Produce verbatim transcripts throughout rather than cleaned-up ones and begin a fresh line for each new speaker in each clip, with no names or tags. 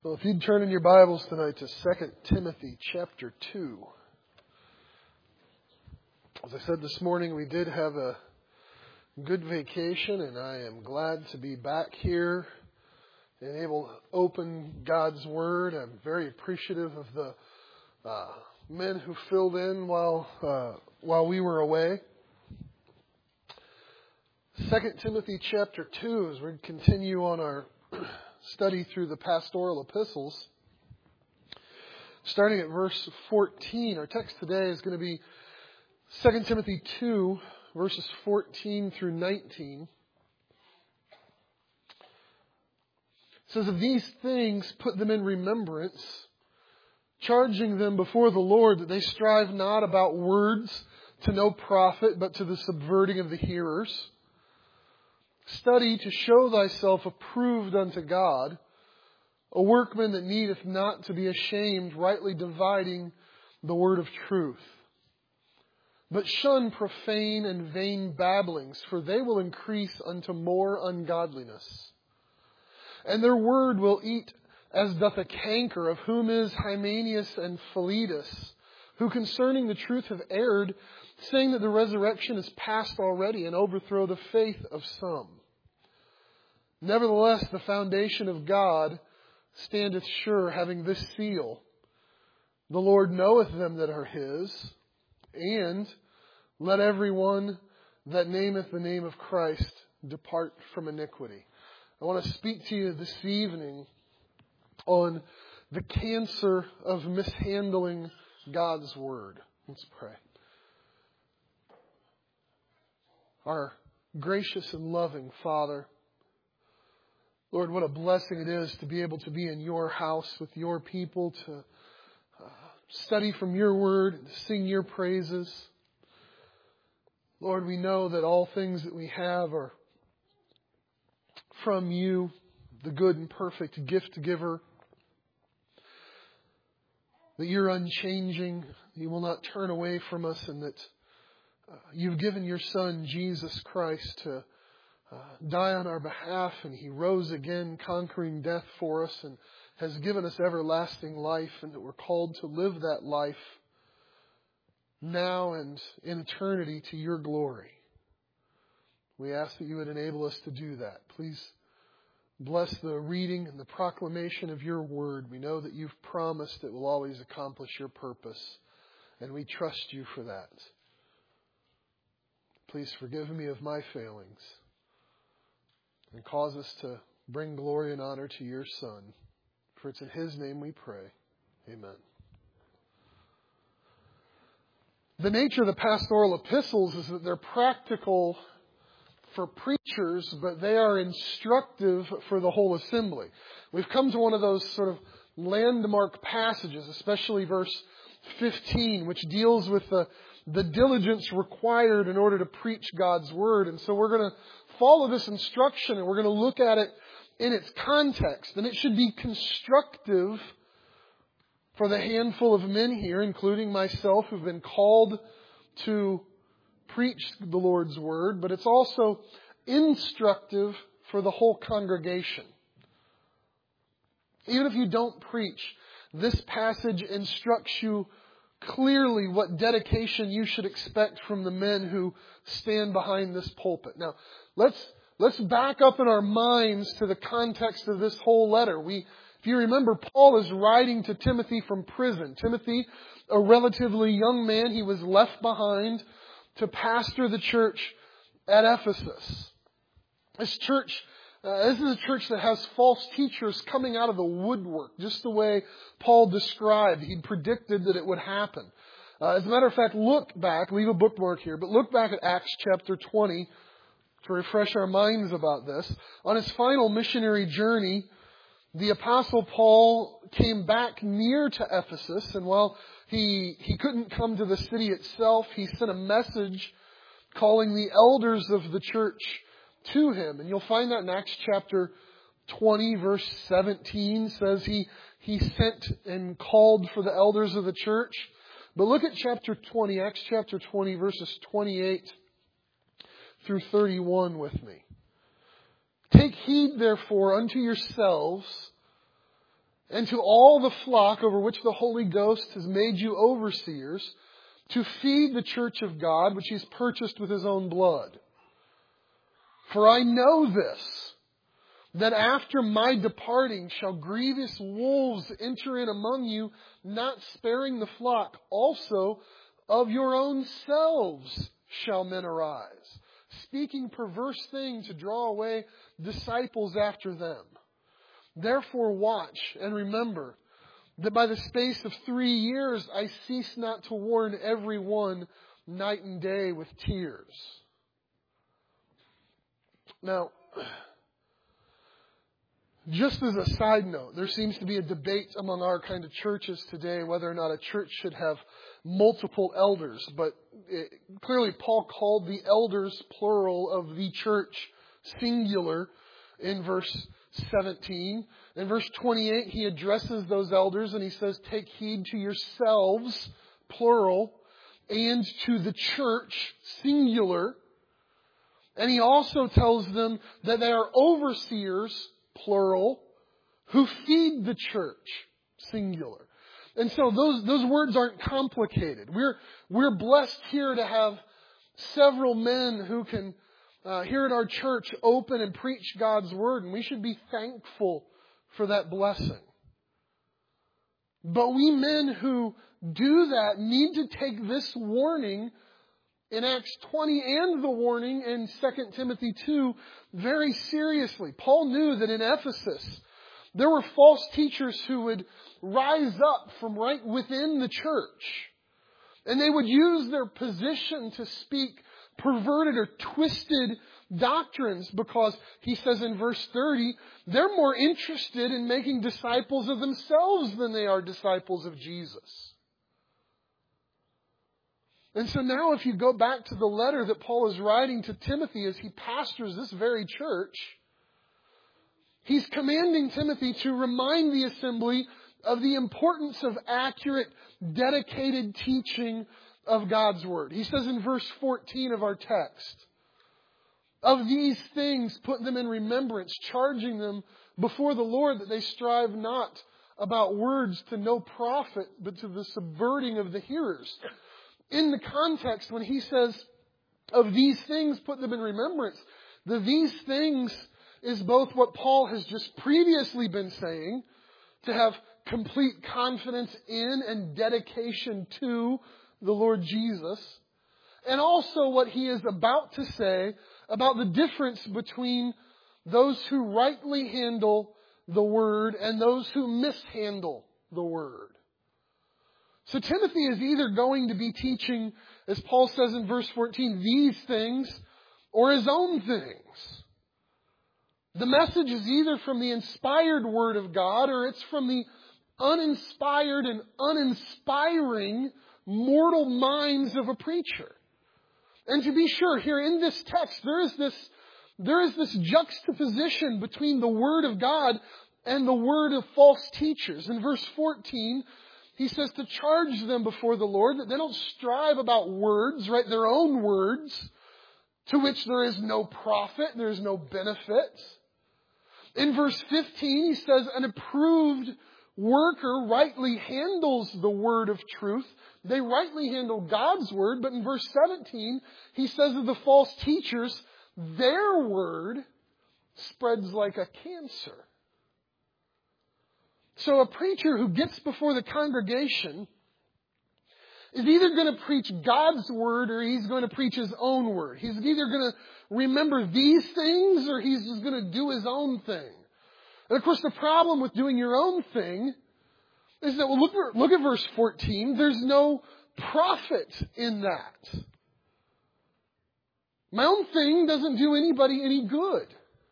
Well, if you'd turn in your Bibles tonight to Second Timothy chapter two. As I said this morning, we did have a good vacation, and I am glad to be back here and able to open God's Word. I'm very appreciative of the uh, men who filled in while uh, while we were away. Second Timothy chapter two, as we continue on our study through the pastoral epistles. Starting at verse fourteen, our text today is going to be Second Timothy two, verses fourteen through nineteen. It says, "Of these things put them in remembrance, charging them before the Lord that they strive not about words to no profit, but to the subverting of the hearers. Study to show thyself approved unto God, a workman that needeth not to be ashamed, rightly dividing the word of truth. But shun profane and vain babblings, for they will increase unto more ungodliness. And their word will eat as doth a canker, of whom is Hymenaeus and Philetus, who concerning the truth have erred, saying that the resurrection is past already, and overthrow the faith of some. Nevertheless, the foundation of God standeth sure, having this seal: the Lord knoweth them that are His, and let every one that nameth the name of Christ depart from iniquity." I want to speak to you this evening on the cancer of mishandling God's Word. Let's pray. Our gracious and loving Father, Lord, what a blessing it is to be able to be in your house with your people, to uh, study from your word, and to sing your praises. Lord, we know that all things that we have are from you, the good and perfect gift giver, that you're unchanging, you will not turn away from us, and that uh, you've given your Son, Jesus Christ, to Uh, die on our behalf, and He rose again, conquering death for us, and has given us everlasting life, and that we're called to live that life now and in eternity to your glory. We ask that you would enable us to do that. Please bless the reading and the proclamation of your word. We know that you've promised it will always accomplish your purpose, and we trust you for that. Please forgive me of my failings, and cause us to bring glory and honor to your Son. For it's in His name we pray. Amen. The nature of the pastoral epistles is that they're practical for preachers, but they are instructive for the whole assembly. We've come to one of those sort of landmark passages, especially verse fifteen, which deals with the, the diligence required in order to preach God's Word. And so we're going to follow this instruction, and we're going to look at it in its context. And it should be constructive for the handful of men here, including myself, who've been called to preach the Lord's Word. But it's also instructive for the whole congregation. Even if you don't preach, this passage instructs you clearly what dedication you should expect from the men who stand behind this pulpit. Now, let's let's back up in our minds to the context of this whole letter. We, if you remember, Paul is writing to Timothy from prison. Timothy, a relatively young man, he was left behind to pastor the church at Ephesus. This church Uh, this is a church that has false teachers coming out of the woodwork, just the way Paul described. He predicted that it would happen. Uh, as a matter of fact, look back, leave a bookmark here, but look back at Acts chapter twenty to refresh our minds about this. On his final missionary journey, the Apostle Paul came back near to Ephesus, and while he, he couldn't come to the city itself, he sent a message calling the elders of the church to him. And you'll find that in Acts chapter twenty, verse seventeen, says he, he sent and called for the elders of the church. But look at chapter twenty, Acts chapter twenty, verses twenty-eight through thirty-one with me. "Take heed, therefore, unto yourselves and to all the flock over which the Holy Ghost has made you overseers, to feed the church of God, which He's purchased with His own blood. For I know this, that after my departing shall grievous wolves enter in among you, not sparing the flock. Also of your own selves shall men arise, speaking perverse things to draw away disciples after them. Therefore watch and remember that by the space of three years I cease not to warn every one night and day with tears. Now, just as a side note, there seems to be a debate among our kind of churches today whether or not a church should have multiple elders. But it, clearly Paul called the elders, plural, of the church singular in verse seventeen. In verse twenty-eight, he addresses those elders and he says, take heed to yourselves, plural, and to the church, singular. And he also tells them that they are overseers, plural, who feed the church, singular. And so those, those words aren't complicated. We're, we're blessed here to have several men who can, uh, here at our church, open and preach God's Word. And we should be thankful for that blessing. But we men who do that need to take this warning in Acts twenty and the warning in Second Timothy two very seriously. Paul knew that in Ephesus there were false teachers who would rise up from right within the church. And they would use their position to speak perverted or twisted doctrines because, he says in verse thirty, they're more interested in making disciples of themselves than they are disciples of Jesus. And so now if you go back to the letter that Paul is writing to Timothy as he pastors this very church, he's commanding Timothy to remind the assembly of the importance of accurate, dedicated teaching of God's Word. He says in verse fourteen of our text, of these things put them in remembrance, charging them before the Lord that they strive not about words to no profit, but to the subverting of the hearers. In the context, when he says, of these things put them in remembrance, the these things is both what Paul has just previously been saying, to have complete confidence in and dedication to the Lord Jesus, and also what he is about to say about the difference between those who rightly handle the Word and those who mishandle the Word. So Timothy is either going to be teaching, as Paul says in verse fourteen, these things or his own things. The message is either from the inspired Word of God or it's from the uninspired and uninspiring mortal minds of a preacher. And to be sure, here in this text, there is this, there is this juxtaposition between the Word of God and the word of false teachers. In verse fourteen, he says to charge them before the Lord that they don't strive about words, right? Their own words, to which there is no profit, there is no benefit. In verse fifteen, he says an approved worker rightly handles the word of truth. They rightly handle God's word. But in verse seventeen, he says of the false teachers, their word spreads like a cancer. So a preacher who gets before the congregation is either going to preach God's word or he's going to preach his own word. He's either going to remember these things or he's just going to do his own thing. And of course the problem with doing your own thing is that, well, look, look at verse fourteen. There's no profit in that. My own thing doesn't do anybody any good.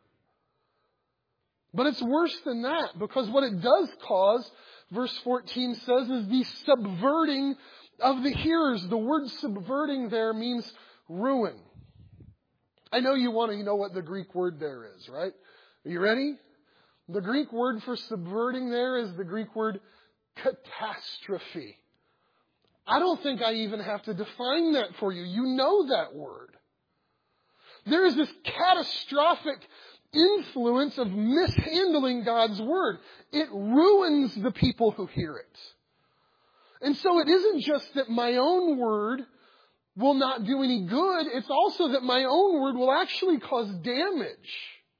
But it's worse than that, because what it does cause, verse fourteen says, is the subverting of the hearers. The word subverting there means ruin. I know you want to know what the Greek word there is, right? Are you ready? The Greek word for subverting there is the Greek word catastrophe. I don't think I even have to define that for you. You know that word. There is this catastrophic influence of mishandling God's Word. It ruins the people who hear it. And so it isn't just that my own word will not do any good. It's also that my own word will actually cause damage.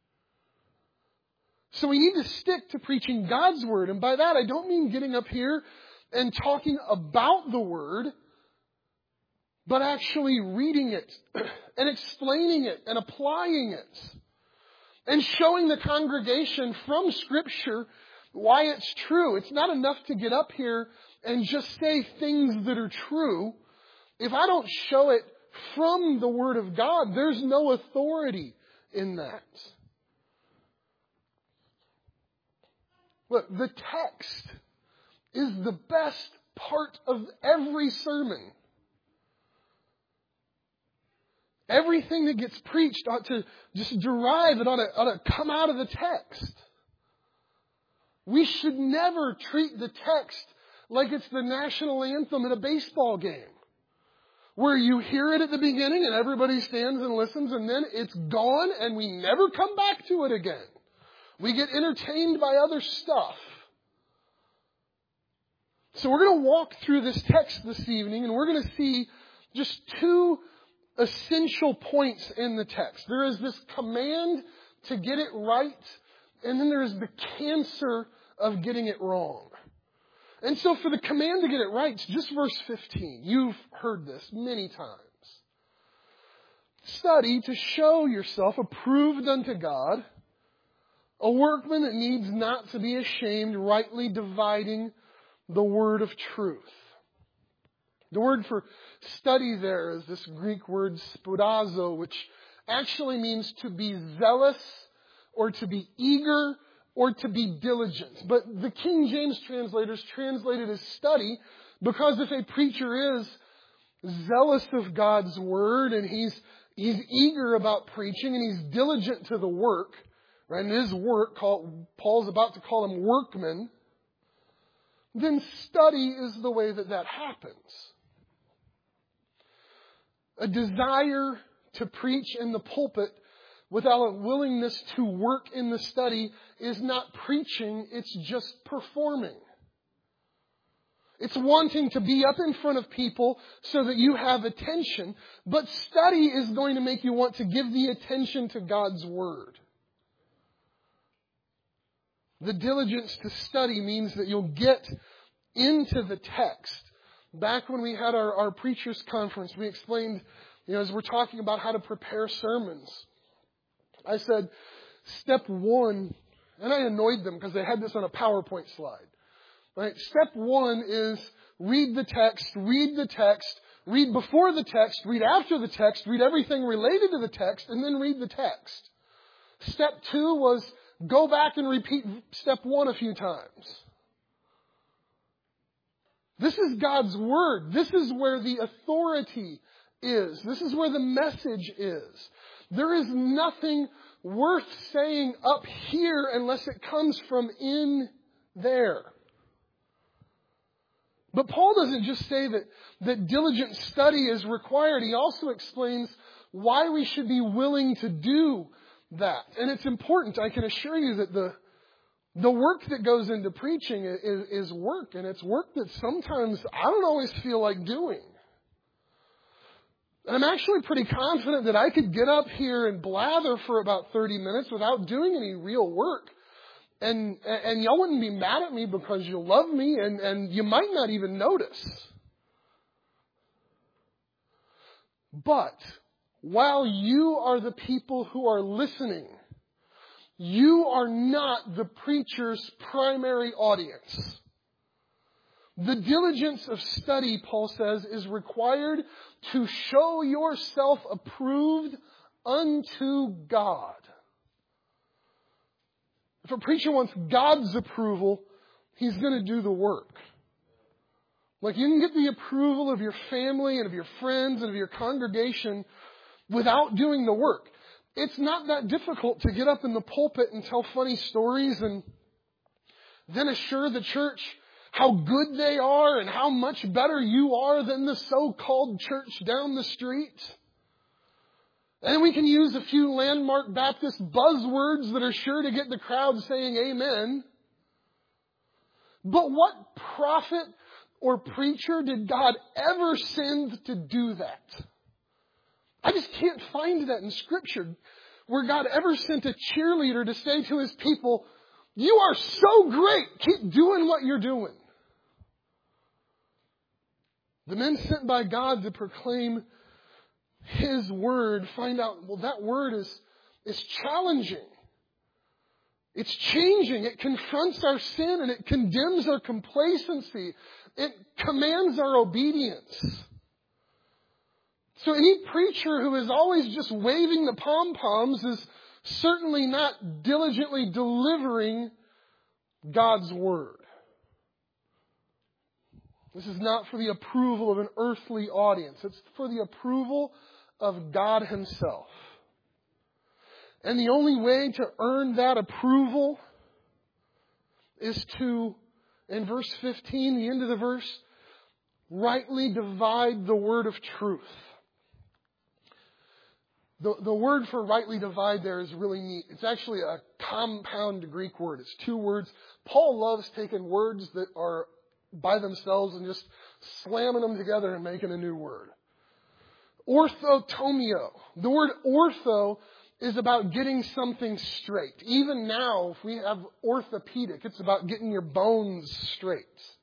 So we need to stick to preaching God's Word. And by that, I don't mean getting up here and talking about the Word, but actually reading it and explaining it and applying it and showing the congregation from Scripture why it's true. It's not enough to get up here and just say things that are true. If I don't show it from the Word of God, there's no authority in that. Look, the text is the best part of every sermon. Everything that gets preached ought to just derive, it ought to, ought to come out of the text. We should never treat the text like it's the national anthem at a baseball game, where you hear it at the beginning and everybody stands and listens, and then it's gone and we never come back to it again. We get entertained by other stuff. So we're going to walk through this text this evening, and we're going to see just two essential points in the text. There is this command to get it right, and then there's the cancer of getting it wrong. And so for the command to get it right, it's just verse fifteen. You've heard this many times. Study to show yourself approved unto God, a workman that needs not to be ashamed, rightly dividing the word of truth. The word for study there is this Greek word spoudazo, which actually means to be zealous or to be eager or to be diligent. But the King James translators translate it as study, because if a preacher is zealous of God's word and he's he's eager about preaching and he's diligent to the work, right, and his work, called, Paul's about to call him workmen, then study is the way that that happens. A desire to preach in the pulpit without a willingness to work in the study is not preaching, it's just performing. It's wanting to be up in front of people so that you have attention, but study is going to make you want to give the attention to God's Word. The diligence to study means that you'll get into the text. Back when we had our, our preachers conference, we explained, you know, as we're talking about how to prepare sermons, I said, step one, and I annoyed them because they had this on a PowerPoint slide. Right? Step one is read the text, read the text, read before the text, read after the text, read everything related to the text, and then read the text. Step two was go back and repeat step one a few times. This is God's Word. This is where the authority is. This is where the message is. There is nothing worth saying up here unless it comes from in there. But Paul doesn't just say that, that diligent study is required. He also explains why we should be willing to do that. And it's important. I can assure you that the The work that goes into preaching is, is work, and it's work that sometimes I don't always feel like doing. And I'm actually pretty confident that I could get up here and blather for about thirty minutes without doing any real work. And and y'all wouldn't be mad at me because you love me, and, and you might not even notice. But while you are the people who are listening, you are not the preacher's primary audience. The diligence of study, Paul says, is required to show yourself approved unto God. If a preacher wants God's approval, he's going to do the work. Like, you can get the approval of your family and of your friends and of your congregation without doing the work. It's not that difficult to get up in the pulpit and tell funny stories and then assure the church how good they are and how much better you are than the so-called church down the street. And we can use a few landmark Baptist buzzwords that are sure to get the crowd saying amen. But what prophet or preacher did God ever send to do that? I just can't find that in Scripture where God ever sent a cheerleader to say to His people, you are so great, keep doing what you're doing. The men sent by God to proclaim His word find out, well, that word is, is challenging. It's changing. It confronts our sin and it condemns our complacency. It commands our obedience. So any preacher who is always just waving the pom-poms is certainly not diligently delivering God's word. This is not for the approval of an earthly audience. It's for the approval of God Himself. And the only way to earn that approval is to, in verse fifteen, the end of the verse, rightly divide the word of truth. The, the word for rightly divide there is really neat. It's actually a compound Greek word. It's two words. Paul loves taking words that are by themselves and just slamming them together and making a new word. Orthotomio. The word ortho is about getting something straight. Even now, if we have orthopedic, it's about getting your bones straight.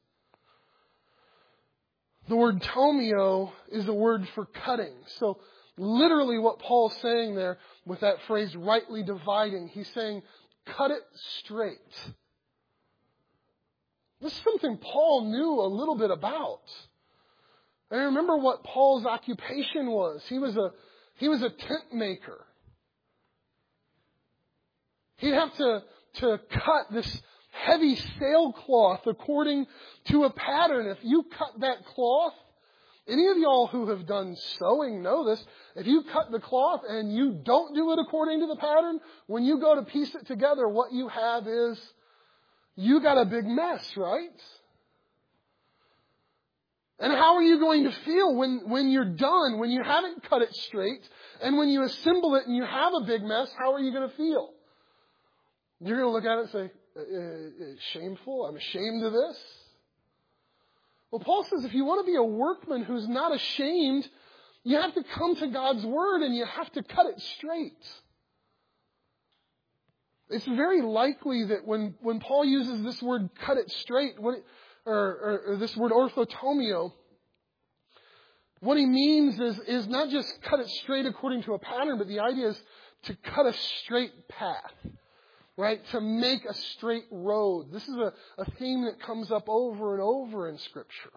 The word tomio is a word for cutting. So literally what Paul's saying there with that phrase, rightly dividing, he's saying, cut it straight. This is something Paul knew a little bit about. And I remember what Paul's occupation was. He was a, he was a tent maker. He'd have to, to cut this heavy sailcloth according to a pattern. If you cut that cloth, any of y'all who have done sewing know this. If you cut the cloth and you don't do it according to the pattern, when you go to piece it together, what you have is, you got a big mess, right? And how are you going to feel when, when you're done, when you haven't cut it straight, and when you assemble it and you have a big mess, how are you going to feel? You're going to look at it and say, uh, uh, shameful, I'm ashamed of this. Well, Paul says if you want to be a workman who's not ashamed, you have to come to God's Word and you have to cut it straight. It's very likely that when, when Paul uses this word cut it straight, what it, or, or, or this word orthotomio, what he means is, is not just cut it straight according to a pattern, but the idea is to cut a straight path. Right? To make a straight road. This is a, a theme that comes up over and over in Scripture.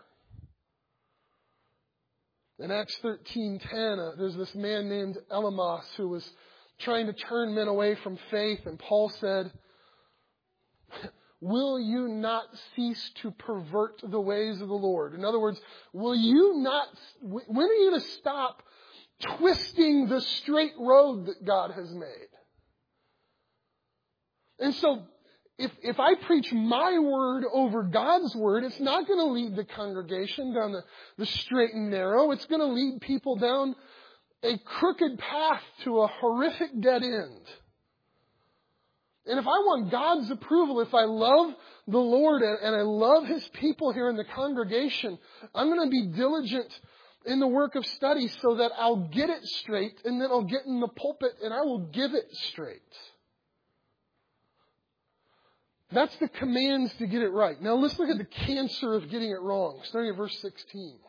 In Acts thirteen ten, uh, there's this man named Elymas who was trying to turn men away from faith. And Paul said, will you not cease to pervert the ways of the Lord? In other words, will you not, when are you going to stop twisting the straight road that God has made? And so, if, if I preach my word over God's word, it's not going to lead the congregation down the, the straight and narrow. It's going to lead people down a crooked path to a horrific dead end. And if I want God's approval, if I love the Lord and, and I love His people here in the congregation, I'm going to be diligent in the work of study so that I'll get it straight and then I'll get in the pulpit and I will give it straight. That's the commands to get it right. Now let's look at the cancer of getting it wrong, starting at verse sixteen.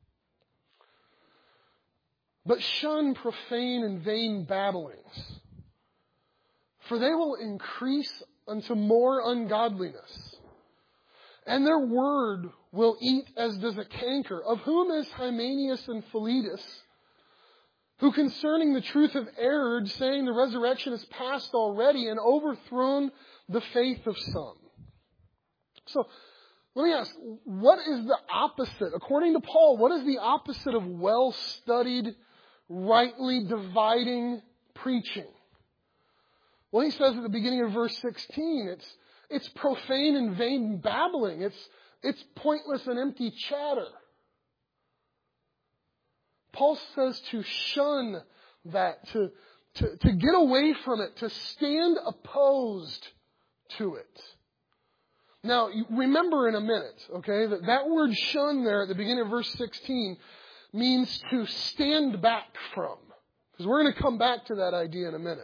But shun profane and vain babblings, for they will increase unto more ungodliness. And their word will eat as does a canker, of whom is Hymenaeus and Philetus, who concerning the truth have erred, saying the resurrection is past already, and overthrown the faith of some. So, let me ask, what is the opposite? According to Paul, what is the opposite of well-studied, rightly dividing preaching? Well, he says at the beginning of verse sixteen, it's it's profane and vain babbling. It's it's pointless and empty chatter. Paul says to shun that, to, to, to get away from it, to stand opposed to it. Now, you remember in a minute, okay, that that word shun there at the beginning of verse sixteen means to stand back from. Because we're going to come back to that idea in a minute.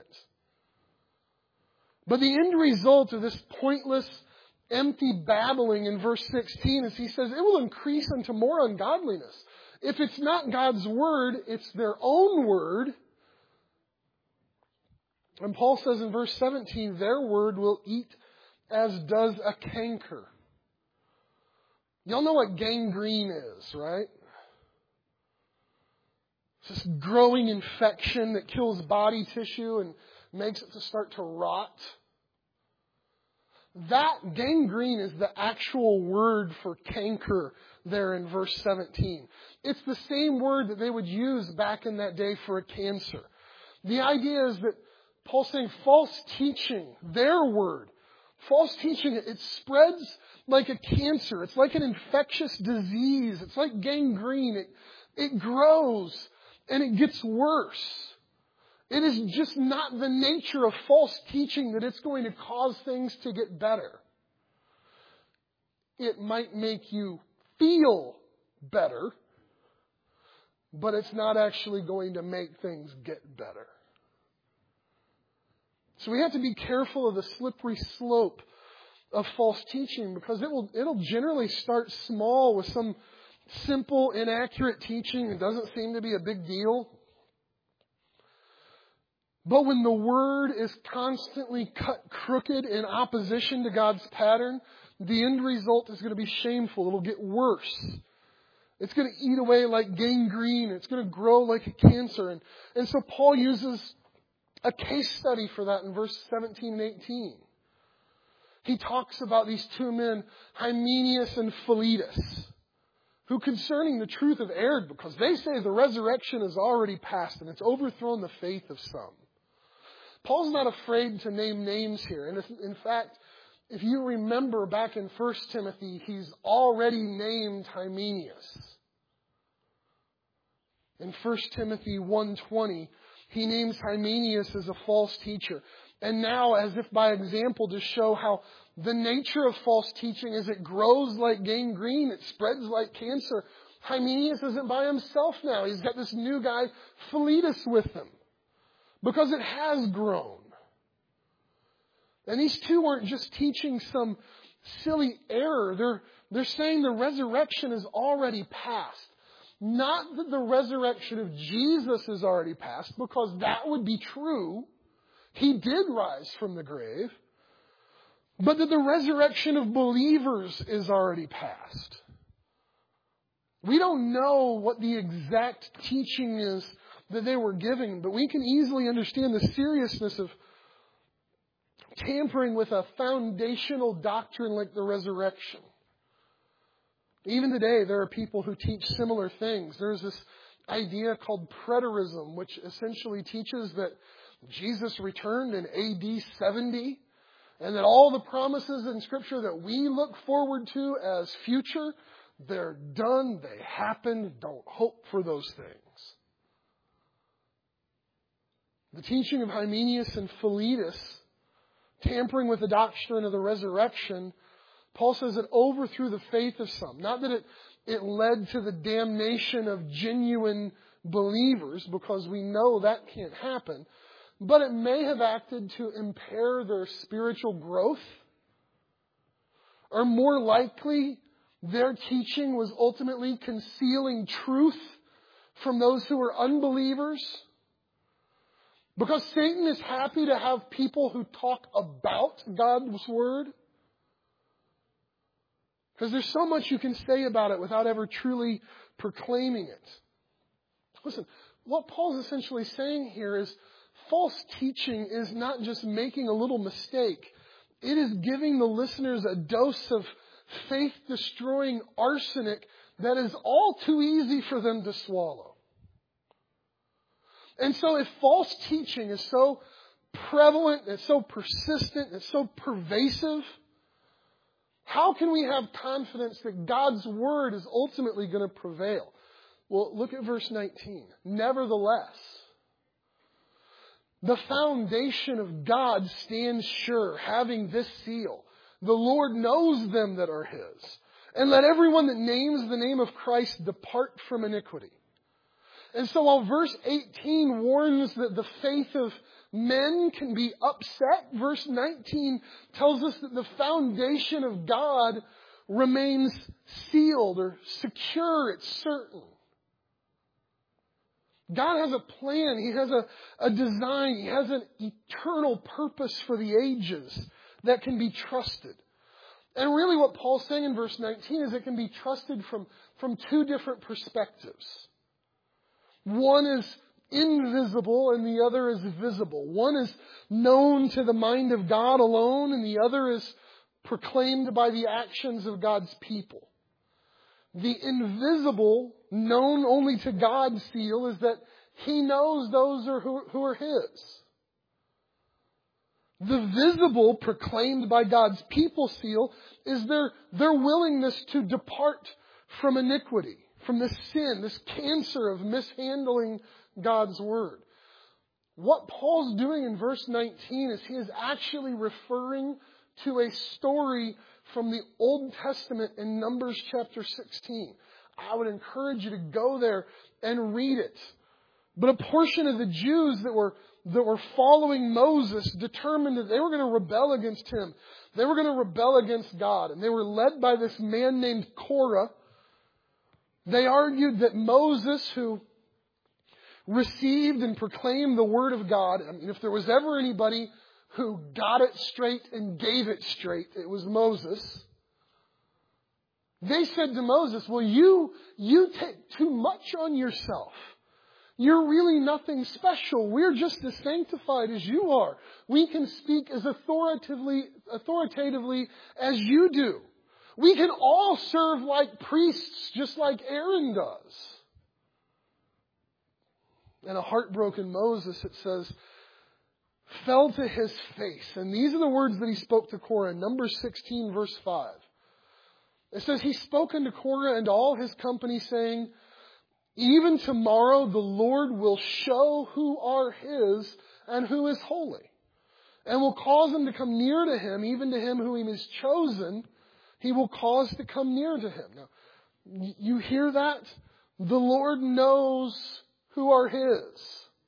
But the end result of this pointless, empty babbling in verse sixteen is he says it will increase unto more ungodliness. If it's not God's word, it's their own word. And Paul says in verse seventeen, their word will eat as does a canker. Y'all know what gangrene is, right? It's this growing infection that kills body tissue and makes it to start to rot. That gangrene is the actual word for canker there in verse seventeen. It's the same word that they would use back in that day for a cancer. The idea is that Paul's saying false teaching, their word, false teaching, it spreads like a cancer. It's like an infectious disease. It's like gangrene. It, it grows and it gets worse. It is just not the nature of false teaching that it's going to cause things to get better. It might make you feel better, but it's not actually going to make things get better. So we have to be careful of the slippery slope of false teaching because it will, it'll generally start small with some simple, inaccurate teaching. It doesn't seem to be a big deal. But when the word is constantly cut crooked in opposition to God's pattern, the end result is going to be shameful. It'll get worse. It's going to eat away like gangrene. It's going to grow like a cancer. And, and so Paul uses a case study for that in verse seventeen and eighteen. He talks about these two men, Hymenaeus and Philetus, who concerning the truth have erred because they say the resurrection is already past and it's overthrown the faith of some. Paul's not afraid to name names here. And if, in fact, if you remember back in First Timothy, he's already named Hymenaeus. In First Timothy one twenty, he names Hymenaeus as a false teacher. And now, as if by example, to show how the nature of false teaching is it grows like gangrene, it spreads like cancer. Hymenaeus isn't by himself now. He's got this new guy, Philetus, with him. Because it has grown. And these two aren't just teaching some silly error. They're, they're saying the resurrection is already past. Not that the resurrection of Jesus is already past, because that would be true. He did rise from the grave. But that the resurrection of believers is already past. We don't know what the exact teaching is that they were giving, but we can easily understand the seriousness of tampering with a foundational doctrine like the resurrection. Even today, there are people who teach similar things. There's this idea called preterism, which essentially teaches that Jesus returned in A D seventy, and that all the promises in Scripture that we look forward to as future, they're done, they happened, don't hope for those things. The teaching of Hymenaeus and Philetus, tampering with the doctrine of the resurrection, Paul says it overthrew the faith of some. Not that it, it led to the damnation of genuine believers, because we know that can't happen. But it may have acted to impair their spiritual growth. Or more likely, their teaching was ultimately concealing truth from those who were unbelievers. Because Satan is happy to have people who talk about God's Word. Because there's so much you can say about it without ever truly proclaiming it. Listen, what Paul's essentially saying here is false teaching is not just making a little mistake. It is giving the listeners a dose of faith-destroying arsenic that is all too easy for them to swallow. And so if false teaching is so prevalent, it's so persistent, it's so pervasive, how can we have confidence that God's Word is ultimately going to prevail? Well, look at verse nineteen. Nevertheless, The foundation of God stands sure, having this seal. The Lord knows them that are His. And let everyone that names the name of Christ depart from iniquity. And so while verse eighteen warns that the faith of men can be upset, verse nineteen tells us that the foundation of God remains sealed or secure. It's certain. God has a plan. He has a, a design. He has an eternal purpose for the ages that can be trusted. And really what Paul's saying in verse nineteen is it can be trusted from, from two different perspectives. One is invisible and the other is visible. One is known to the mind of God alone and the other is proclaimed by the actions of God's people. The invisible, known only to God seal is that He knows those are who, who are His. The visible, proclaimed by God's people seal is their, their willingness to depart from iniquity, from this sin, this cancer of mishandling God's Word. What Paul's doing in verse nineteen is he is actually referring to a story from the Old Testament in Numbers chapter sixteen. I would encourage you to go there and read it. But a portion of the Jews that were that were following Moses determined that they were going to rebel against him. They were going to rebel against God. And they were led by this man named Korah. They argued that Moses, who received and proclaimed the Word of God, I mean, if there was ever anybody who got it straight and gave it straight, it was Moses. They said to Moses, well, you, you take too much on yourself. You're really nothing special. We're just as sanctified as you are. We can speak as authoritatively, authoritatively as you do. We can all serve like priests just like Aaron does. And a heartbroken Moses, it says, fell to his face. And these are the words that he spoke to Korah in Numbers sixteen, verse five. It says, he spoke unto Korah and to all his company, saying, even tomorrow the Lord will show who are His and who is holy, and will cause them to come near to Him, even to him whom He has chosen, He will cause to come near to Him. Now, you hear that? The Lord knows who are His.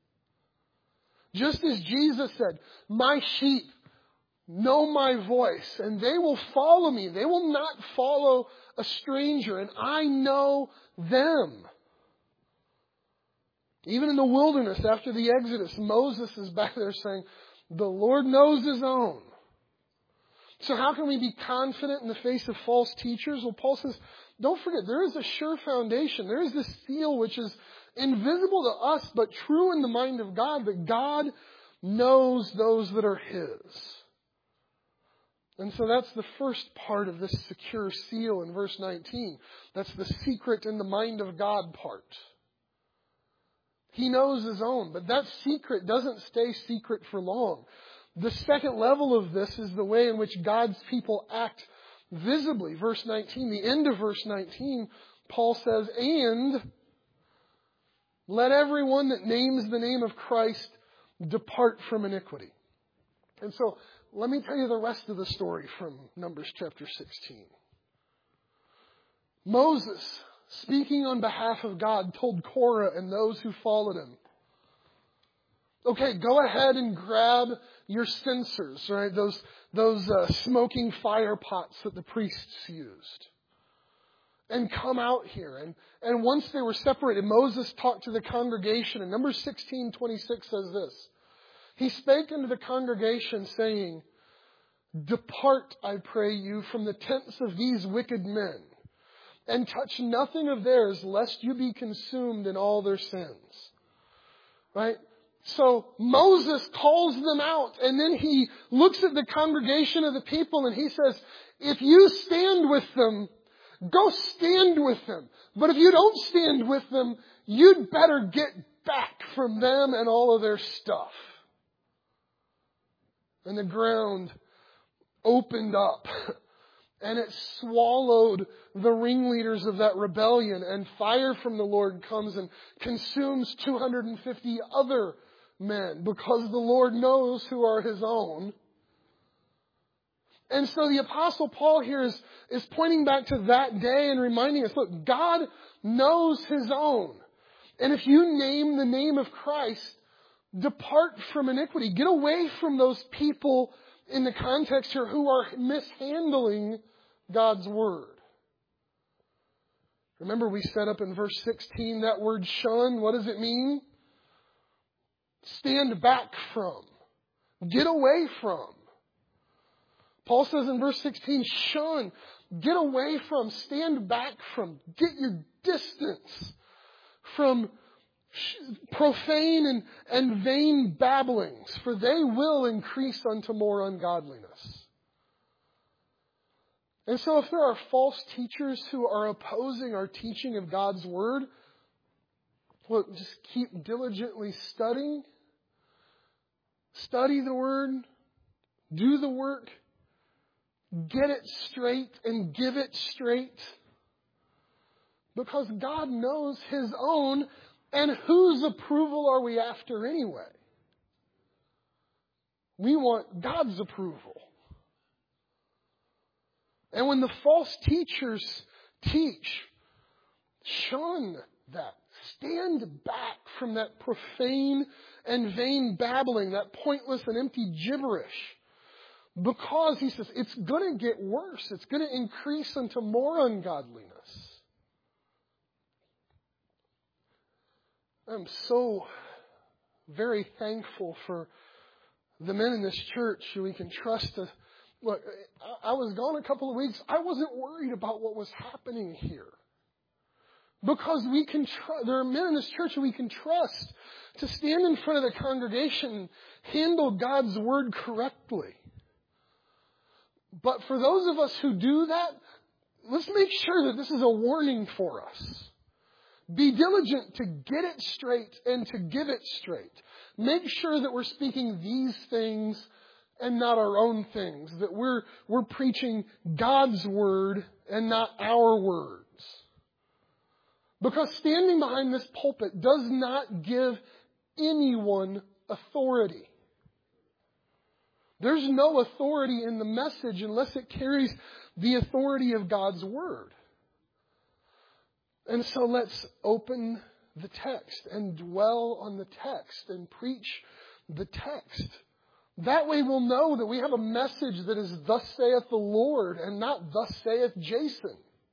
Just as Jesus said, my sheep know my voice, and they will follow me. They will not follow a stranger, and I know them. Even in the wilderness, after the Exodus, Moses is back there saying, the Lord knows His own. So how can we be confident in the face of false teachers? Well, Paul says, don't forget, there is a sure foundation. There is this seal which is invisible to us, but true in the mind of God, that God knows those that are His. And so that's the first part of this secure seal in verse nineteen. That's the secret in the mind of God part. He knows His own, but that secret doesn't stay secret for long. The second level of this is the way in which God's people act visibly. Verse nineteen, the end of verse nineteen, Paul says, and let everyone that names the name of Christ depart from iniquity. And so, let me tell you the rest of the story from Numbers chapter sixteen. Moses, speaking on behalf of God, told Korah and those who followed him, okay, go ahead and grab your censers, right? Those, those uh, smoking fire pots that the priests used. And come out here. And, and once they were separated, Moses talked to the congregation. And Numbers sixteen twenty-six says this. He spake unto the congregation, saying, depart, I pray you, from the tents of these wicked men, and touch nothing of theirs, lest you be consumed in all their sins. Right? So Moses calls them out, and then he looks at the congregation of the people, and he says, if you stand with them, go stand with them. But if you don't stand with them, you'd better get back from them and all of their stuff. And the ground opened up, and it swallowed the ringleaders of that rebellion, and fire from the Lord comes and consumes two hundred fifty other men, because the Lord knows who are His own. And so the Apostle Paul here is, is pointing back to that day and reminding us, look, God knows His own. And if you name the name of Christ, depart from iniquity. Get away from those people in the context here who are mishandling God's Word. Remember we set up in verse sixteen that word shun. What does it mean? Stand back from. Get away from. Paul says in verse sixteen, shun, get away from, stand back from, get your distance from profane and, and vain babblings, for they will increase unto more ungodliness. And so if there are false teachers who are opposing our teaching of God's Word, well, just keep diligently studying. Study the Word. Do the work. Get it straight and give it straight. Because God knows His own, and whose approval are we after anyway? We want God's approval. And when the false teachers teach, shun that. Stand back from that profane and vain babbling, that pointless and empty gibberish. Because, he says, it's going to get worse. It's going to increase into more ungodliness. I'm so very thankful for the men in this church who we can trust to... Look, I was gone a couple of weeks. I wasn't worried about what was happening here. Because we can tr- there are men in this church who we can trust to stand in front of the congregation and handle God's Word correctly. But for those of us who do that, let's make sure that this is a warning for us. Be diligent to get it straight and to give it straight. Make sure that we're speaking these things and not our own things. That we're, we're preaching God's Word and not our words. Because standing behind this pulpit does not give anyone authority. There's no authority in the message unless it carries the authority of God's Word. And so let's open the text and dwell on the text and preach the text. That way we'll know that we have a message that is thus saith the Lord and not thus saith Jason.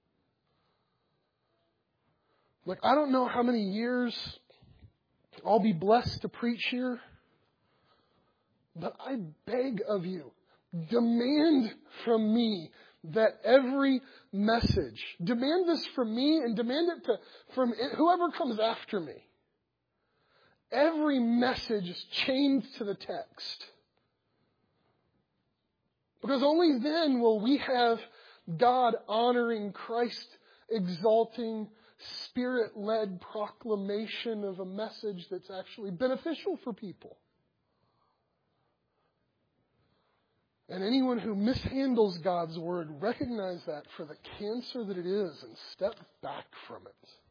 Like, I don't know how many years I'll be blessed to preach here. But I beg of you, demand from me that every message, demand this from me and demand it to, from whoever comes after me. Every message is chained to the text. Because only then will we have God honoring, Christ exalting, Spirit-led proclamation of a message that's actually beneficial for people. And anyone who mishandles God's Word, recognize that for the cancer that it is and step back from it.